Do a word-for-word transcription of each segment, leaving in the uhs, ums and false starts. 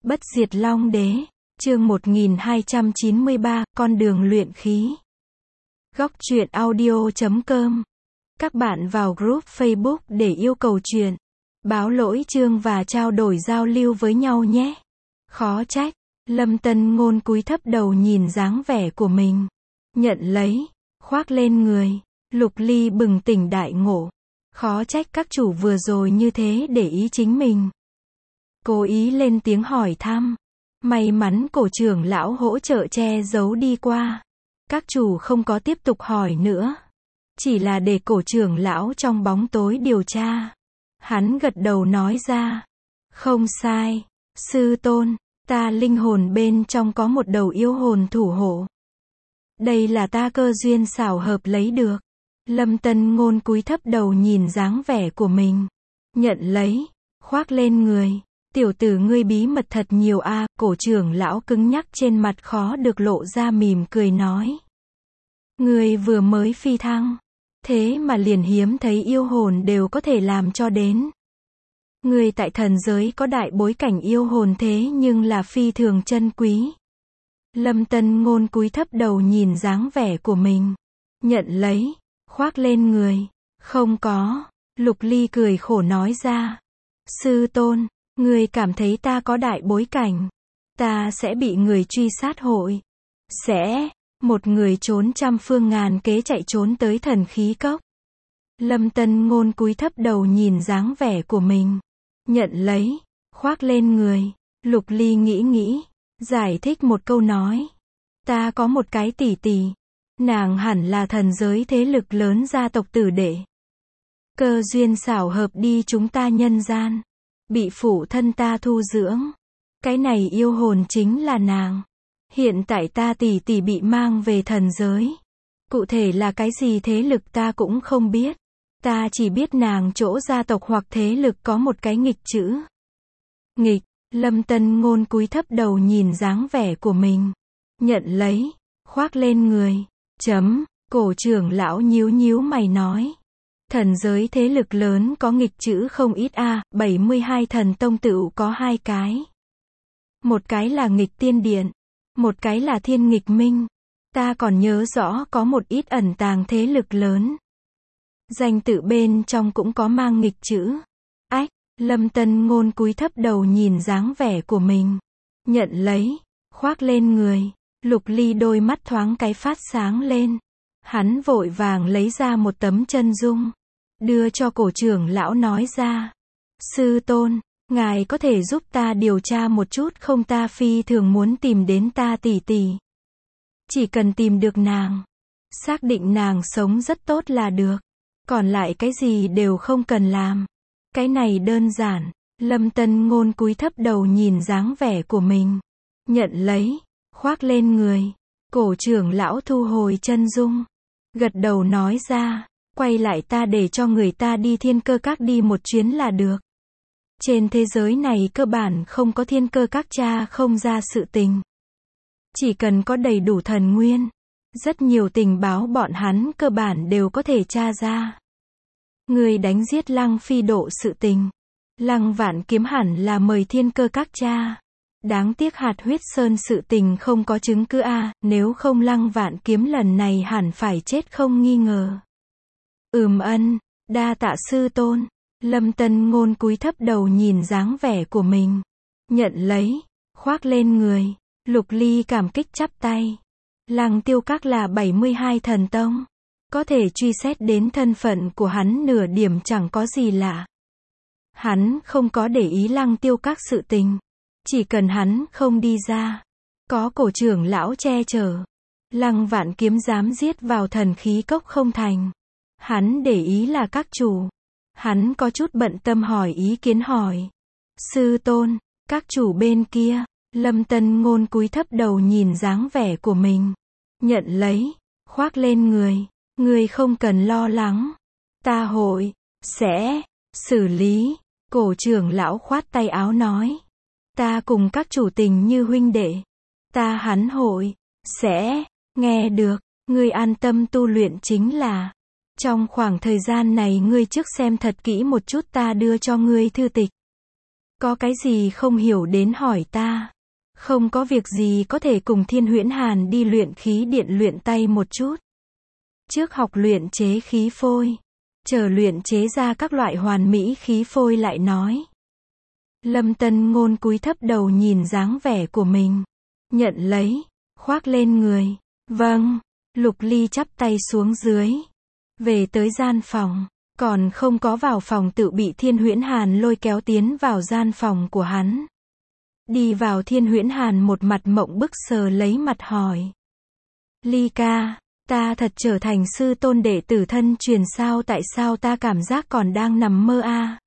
Bất diệt long đế, chương một nghìn hai trăm chín mươi ba, con đường luyện khí. Góc truyện audio chấm com. Các bạn vào group Facebook để yêu cầu truyện, báo lỗi chương và trao đổi giao lưu với nhau nhé. Khó trách, Lâm Tân Ngôn cúi thấp đầu nhìn dáng vẻ của mình. Nhận lấy, khoác lên người. Lục Ly bừng tỉnh đại ngộ. Khó trách các chủ vừa rồi như thế để ý chính mình. Cố ý lên tiếng hỏi thăm. May mắn cổ trưởng lão hỗ trợ che giấu đi qua. Các chủ không có tiếp tục hỏi nữa. Chỉ là để cổ trưởng lão trong bóng tối điều tra. Hắn gật đầu nói ra. Không sai, sư tôn, ta linh hồn bên trong có một đầu yêu hồn thủ hộ. Đây là ta cơ duyên xảo hợp lấy được. Lâm Tân Ngôn cúi thấp đầu nhìn dáng vẻ của mình. Nhận lấy, khoác lên người. Tiểu tử ngươi bí mật thật nhiều a, à, cổ trưởng lão cứng nhắc trên mặt khó được lộ ra mỉm cười nói. Ngươi vừa mới phi thăng, thế mà liền hiếm thấy yêu hồn đều có thể làm cho đến. Ngươi tại thần giới có đại bối cảnh yêu hồn thế nhưng là phi thường chân quý. Lâm Tân Ngôn cúi thấp đầu nhìn dáng vẻ của mình. Nhận lấy, khoác lên người. Không có, Lục Ly cười khổ nói ra. Sư tôn, ngươi cảm thấy ta có đại bối cảnh, ta sẽ bị người truy sát hội. Sẽ, một người trốn trăm phương ngàn kế chạy trốn tới thần khí cốc. Lâm Tân Ngôn cúi thấp đầu nhìn dáng vẻ của mình. Nhận lấy, khoác lên người. Lục Ly nghĩ nghĩ, giải thích một câu nói. Ta có một cái tỷ tỷ. Nàng hẳn là thần giới thế lực lớn gia tộc tử đệ. Cơ duyên xảo hợp đi chúng ta nhân gian. Bị phụ thân ta thu dưỡng. Cái này yêu hồn chính là nàng. Hiện tại ta tỷ tỷ bị mang về thần giới. Cụ thể là cái gì thế lực ta cũng không biết. Ta chỉ biết nàng chỗ gia tộc hoặc thế lực có một cái nghịch chữ. Nghịch, Lâm Tân Ngôn cúi thấp đầu nhìn dáng vẻ của mình. Nhận lấy, khoác lên người. Chấm, cổ trưởng lão nhíu nhíu mày nói. Thần giới thế lực lớn có nghịch chữ không ít a, à, bảy mươi hai thần tông tựu có hai cái. Một cái là nghịch tiên điện, một cái là thiên nghịch minh. Ta còn nhớ rõ có một ít ẩn tàng thế lực lớn. Danh tự bên trong cũng có mang nghịch chữ. Ách, Lâm Tân Ngôn cúi thấp đầu nhìn dáng vẻ của mình. Nhận lấy, khoác lên người. Lục Ly đôi mắt thoáng cái phát sáng lên. Hắn vội vàng lấy ra một tấm chân dung. Đưa cho cổ trưởng lão nói ra. Sư tôn, ngài có thể giúp ta điều tra một chút không, ta phi thường muốn tìm đến ta tỷ tỷ. Chỉ cần tìm được nàng. Xác định nàng sống rất tốt là được. Còn lại cái gì đều không cần làm. Cái này đơn giản. Lâm Tân Ngôn cúi thấp đầu nhìn dáng vẻ của mình. Nhận lấy, khoác lên người. Cổ trưởng lão thu hồi chân dung. Gật đầu nói ra. Quay lại ta để cho người ta đi thiên cơ các đi một chuyến là được. Trên thế giới này cơ bản không có thiên cơ các tra không ra sự tình. Chỉ cần có đầy đủ thần nguyên. Rất nhiều tình báo bọn hắn cơ bản đều có thể tra ra. Người đánh giết Lăng Phi độ sự tình. Lăng Vạn Kiếm hẳn là mời thiên cơ các tra. Đáng tiếc hạt huyết sơn sự tình không có chứng cứ a, à, nếu không Lăng Vạn Kiếm lần này hẳn phải chết không nghi ngờ. Ừm ân, đa tạ sư tôn. Lâm Tân Ngôn cúi thấp đầu nhìn dáng vẻ của mình. Nhận lấy, khoác lên người. Lục Ly cảm kích chắp tay. Lăng Tiêu Các là bảy mươi hai thần tông. Có thể truy xét đến thân phận của hắn nửa điểm chẳng có gì lạ. Hắn không có để ý Lăng Tiêu Các sự tình. Chỉ cần hắn không đi ra. Có cổ trưởng lão che chở. Lăng Vạn Kiếm dám giết vào thần khí cốc không thành. Hắn để ý là các chủ. Hắn có chút bận tâm hỏi ý kiến hỏi. Sư tôn, các chủ bên kia. Lâm Tân Ngôn cúi thấp đầu nhìn dáng vẻ của mình. Nhận lấy, khoác lên người. Người không cần lo lắng. Ta hội, sẽ, xử lý. Cổ trưởng lão khoát tay áo nói. Ta cùng các chủ tình như huynh đệ. Ta hắn hội, sẽ, nghe được. Ngươi an tâm tu luyện chính là. Trong khoảng thời gian này ngươi trước xem thật kỹ một chút ta đưa cho ngươi thư tịch. Có cái gì không hiểu đến hỏi ta. Không có việc gì có thể cùng Thiên Huyễn Hàn đi luyện khí điện luyện tay một chút. Trước học luyện chế khí phôi. Chờ luyện chế ra các loại hoàn mỹ khí phôi lại nói. Lâm Tân Ngôn cúi thấp đầu nhìn dáng vẻ của mình. Nhận lấy. Khoác lên người. Vâng. Lục Ly chắp tay xuống dưới. Về tới gian phòng. Còn không có vào phòng tự bị Thiên Huyễn Hàn lôi kéo tiến vào gian phòng của hắn. Đi vào Thiên Huyễn Hàn một mặt mộng bức sờ lấy mặt hỏi. Ly ca, ta thật trở thành sư tôn đệ tử thân truyền sao, tại sao ta cảm giác còn đang nằm mơ a?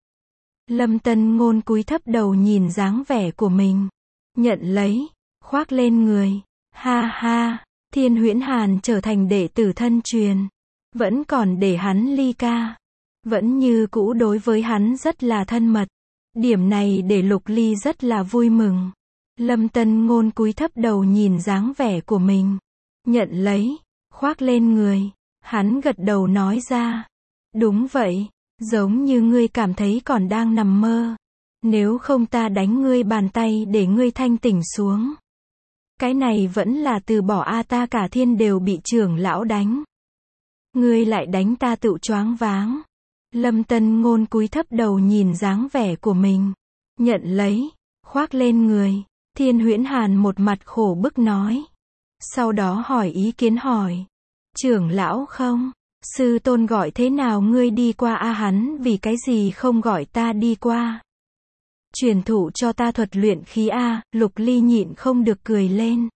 Lâm Tân Ngôn cúi thấp đầu nhìn dáng vẻ của mình. Nhận lấy. Khoác lên người. Ha ha, Thiên Huyễn Hàn trở thành đệ tử thân truyền. Vẫn còn để hắn Ly ca. Vẫn như cũ đối với hắn rất là thân mật. Điểm này để Lục Ly rất là vui mừng. Lâm Tân Ngôn cúi thấp đầu nhìn dáng vẻ của mình. Nhận lấy. Khoác lên người. Hắn gật đầu nói ra. Đúng vậy. Giống như ngươi cảm thấy còn đang nằm mơ. Nếu không ta đánh ngươi bàn tay để ngươi thanh tỉnh xuống. Cái này vẫn là từ bỏ a, ta cả thiên đều bị trưởng lão đánh. Ngươi lại đánh ta tự choáng váng. Lâm Tân Ngôn cúi thấp đầu nhìn dáng vẻ của mình. Nhận lấy. Khoác lên người. Thiên Huyễn Hàn một mặt khổ bức nói. Sau đó hỏi ý kiến hỏi. Trưởng lão không? Sư tôn gọi thế nào ngươi đi qua a? Hắn vì cái gì không gọi ta đi qua? Truyền thụ cho ta thuật luyện khí a. Lục Ly nhịn không được cười lên.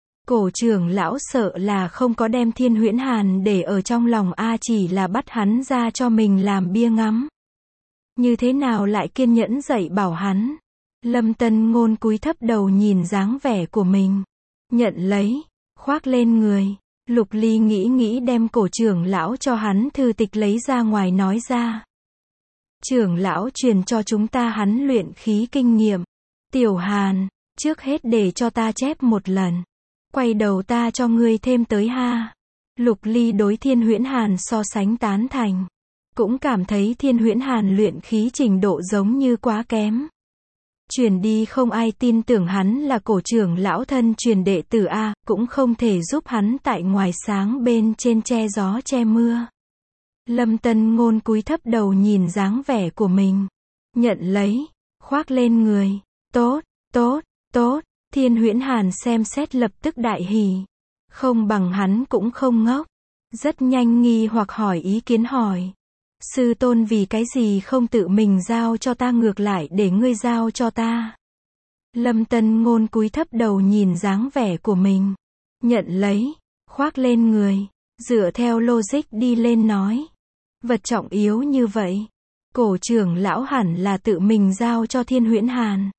Cổ trưởng lão sợ là không có đem Thiên Huyễn Hàn để ở trong lòng a, chỉ là bắt hắn ra cho mình làm bia ngắm. Như thế nào lại kiên nhẫn dạy bảo hắn? Lâm Tân Ngôn cúi thấp đầu nhìn dáng vẻ của mình. Nhận lấy. Khoác lên người. Lục Ly nghĩ nghĩ đem cổ trưởng lão cho hắn thư tịch lấy ra ngoài nói ra. Trưởng lão truyền cho chúng ta hắn luyện khí kinh nghiệm. Tiểu Hàn, trước hết để cho ta chép một lần. Quay đầu ta cho ngươi thêm tới ha. Lục Ly đối Thiên Huyễn Hàn so sánh tán thành. Cũng cảm thấy Thiên Huyễn Hàn luyện khí trình độ giống như quá kém. Truyền đi không ai tin tưởng hắn là cổ trưởng lão thân truyền đệ tử a, cũng không thể giúp hắn tại ngoài sáng bên trên che gió che mưa. Lâm Tân Ngôn cúi thấp đầu nhìn dáng vẻ của mình. Nhận lấy. Khoác lên người. Tốt, tốt, tốt. Thiên Huyễn Hàn xem xét lập tức đại hỉ. Không bằng hắn cũng không ngốc. Rất nhanh nghi hoặc hỏi ý kiến hỏi. Sư tôn vì cái gì không tự mình giao cho ta, ngược lại để ngươi giao cho ta? Lâm Tân Ngôn cúi thấp đầu nhìn dáng vẻ của mình. Nhận lấy. Khoác lên người. Dựa theo logic đi lên nói. Vật trọng yếu như vậy. Cổ trưởng lão hẳn là tự mình giao cho Thiên Huyễn Hàn.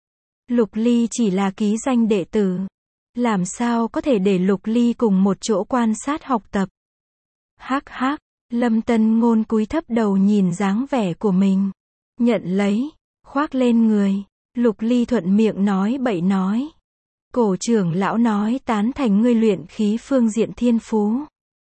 Lục Ly chỉ là ký danh đệ tử. Làm sao có thể để Lục Ly cùng một chỗ quan sát học tập? Hắc hắc. Lâm Tân Ngôn cúi thấp đầu nhìn dáng vẻ của mình. Nhận lấy. Khoác lên người. Lục Ly thuận miệng nói bậy nói. Cổ trưởng lão nói tán thành ngươi luyện khí phương diện thiên phú.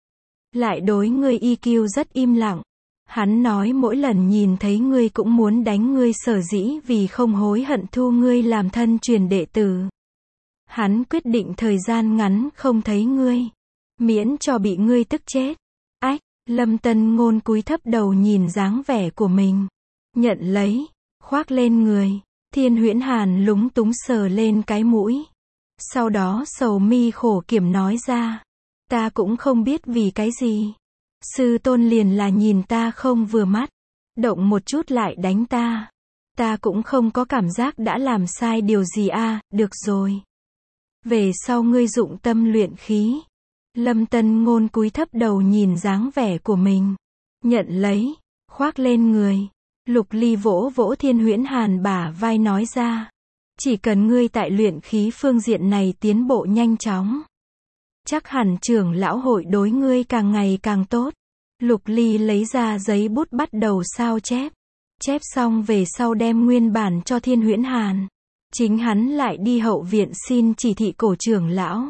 Lại đối ngươi i kiu rất im lặng. Hắn nói mỗi lần nhìn thấy ngươi cũng muốn đánh ngươi, sở dĩ vì không hối hận thu ngươi làm thân truyền đệ tử. Hắn quyết định thời gian ngắn không thấy ngươi. Miễn cho bị ngươi tức chết. Ách. Lâm Tân Ngôn cúi thấp đầu nhìn dáng vẻ của mình. Nhận lấy. Khoác lên người. Thiên Huyễn Hàn lúng túng sờ lên cái mũi. Sau đó sầu mi khổ kiểm nói ra. Ta cũng không biết vì cái gì. Sư tôn liền là nhìn ta không vừa mắt. Động một chút lại đánh ta. Ta cũng không có cảm giác đã làm sai điều gì a, được rồi. Về sau ngươi dụng tâm luyện khí. Lâm Tân Ngôn cúi thấp đầu nhìn dáng vẻ của mình. Nhận lấy. Khoác lên người. Lục Ly vỗ vỗ Thiên Huyễn Hàn bả vai nói ra. Chỉ cần ngươi tại luyện khí phương diện này tiến bộ nhanh chóng. Chắc hẳn trưởng lão hội đối ngươi càng ngày càng tốt. Lục Ly lấy ra giấy bút bắt đầu sao chép. Chép xong về sau đem nguyên bản cho Thiên Huyễn Hàn. Chính hắn lại đi hậu viện xin chỉ thị cổ trưởng lão.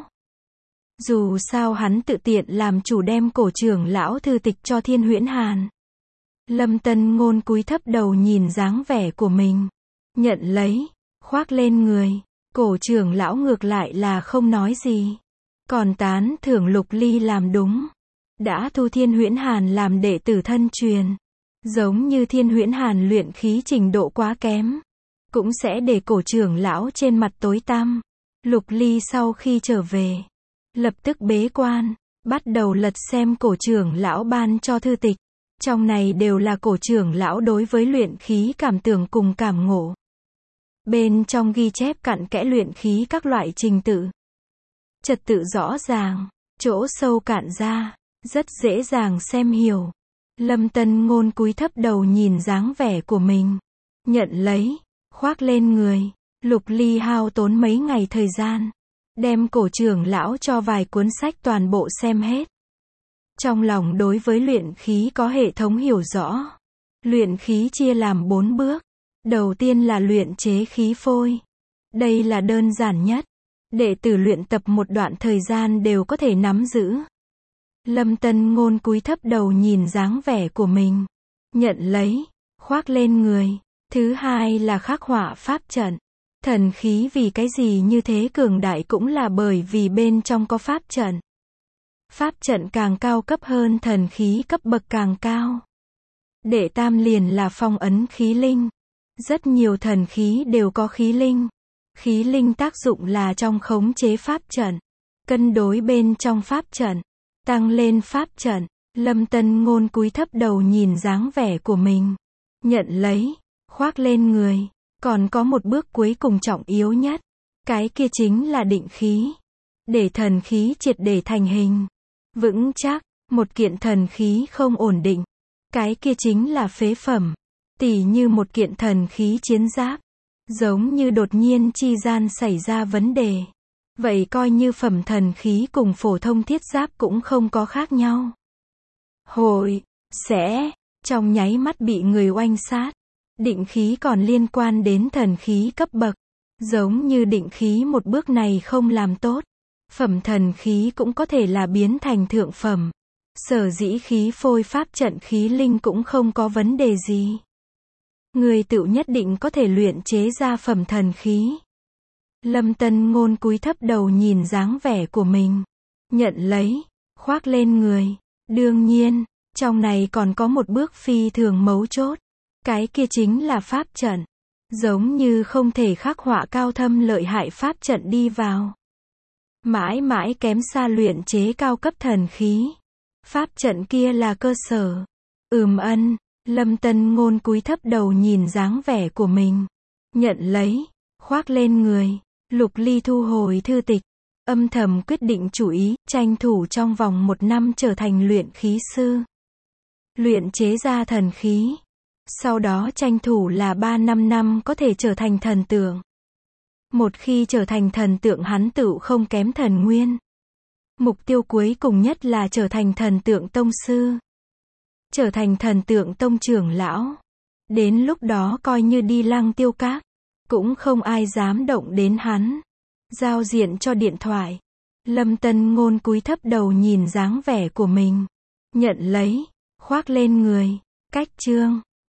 Dù sao hắn tự tiện làm chủ đem cổ trưởng lão thư tịch cho Thiên Huyễn Hàn. Lâm Tân Ngôn cúi thấp đầu nhìn dáng vẻ của mình. nhận lấy, khoác lên người. Cổ trưởng lão ngược lại là không nói gì. Còn tán thưởng Lục Ly làm đúng. Đã thu Thiên Huyễn Hàn làm đệ tử thân truyền. Giống như Thiên Huyễn Hàn luyện khí trình độ quá kém. Cũng sẽ để cổ trưởng lão trên mặt tối tăm. Lục Ly sau khi trở về. Lập tức bế quan. Bắt đầu lật xem cổ trưởng lão ban cho thư tịch. Trong này đều là cổ trưởng lão đối với luyện khí cảm tưởng cùng cảm ngộ. Bên trong ghi chép cặn kẽ luyện khí các loại trình tự. Trật tự rõ ràng, chỗ sâu cạn ra, rất dễ dàng xem hiểu. Lâm Tân Ngôn cúi thấp đầu nhìn dáng vẻ của mình. Nhận lấy, khoác lên người. Lục Ly hao tốn mấy ngày thời gian. Đem cổ trưởng lão cho vài cuốn sách toàn bộ xem hết. Trong lòng đối với luyện khí có hệ thống hiểu rõ. Luyện khí chia làm bốn bước. Đầu tiên là luyện chế khí phôi. Đây là đơn giản nhất. Đệ tử luyện tập một đoạn thời gian đều có thể nắm giữ. Lâm Tân Ngôn cúi thấp đầu nhìn dáng vẻ của mình. Nhận lấy, khoác lên người. Thứ hai là khắc họa pháp trận. Thần khí vì cái gì như thế cường đại cũng là bởi vì bên trong có pháp trận. Pháp trận càng cao cấp hơn thần khí cấp bậc càng cao. Đệ tam liền là phong ấn khí linh. Rất nhiều thần khí đều có khí linh. Khí linh tác dụng là trong khống chế pháp trận. Cân đối bên trong pháp trận. Tăng lên pháp trận. Lâm Tân Ngôn cúi thấp đầu nhìn dáng vẻ của mình. Nhận lấy, khoác lên người. Còn có một bước cuối cùng trọng yếu nhất. Cái kia chính là định khí. Để thần khí triệt để thành hình. Vững chắc, một kiện thần khí không ổn định. Cái kia chính là phế phẩm. Tỉ như một kiện thần khí chiến giáp. Giống như đột nhiên chi gian xảy ra vấn đề. Vậy coi như phẩm thần khí cùng phổ thông thiết giáp cũng không có khác nhau. Hội, sẽ, trong nháy mắt bị người oanh sát. Định khí còn liên quan đến thần khí cấp bậc. Giống như định khí một bước này không làm tốt. Phẩm thần khí cũng có thể là biến thành thượng phẩm. Sở dĩ khí phôi pháp trận khí linh cũng không có vấn đề gì. Người tự nhất định có thể luyện chế ra phẩm thần khí. Lâm Tân Ngôn cúi thấp đầu nhìn dáng vẻ của mình. Nhận lấy, khoác lên người. Đương nhiên, trong này còn có một bước phi thường mấu chốt. Cái kia chính là pháp trận. Giống như không thể khắc họa cao thâm lợi hại pháp trận đi vào. Mãi mãi kém xa luyện chế cao cấp thần khí. Pháp trận kia là cơ sở. Ừm ân, Lâm Tân Ngôn cúi thấp đầu nhìn dáng vẻ của mình. Nhận lấy, khoác lên người. Lục Ly thu hồi thư tịch. Âm thầm quyết định chủ ý, tranh thủ trong vòng một năm trở thành luyện khí sư. Luyện chế ra thần khí. Sau đó tranh thủ là ba năm năm có thể trở thành thần tượng. Một khi trở thành thần tượng hắn tựu không kém thần nguyên. Mục tiêu cuối cùng nhất là trở thành thần tượng tông sư. Trở thành thần tượng tông trưởng lão. Đến lúc đó coi như đi Lăng Tiêu Các. Cũng không ai dám động đến hắn. Giao diện cho điện thoại. Lâm Tân Ngôn cúi thấp đầu nhìn dáng vẻ của mình. Nhận lấy, khoác lên người. Cách chương.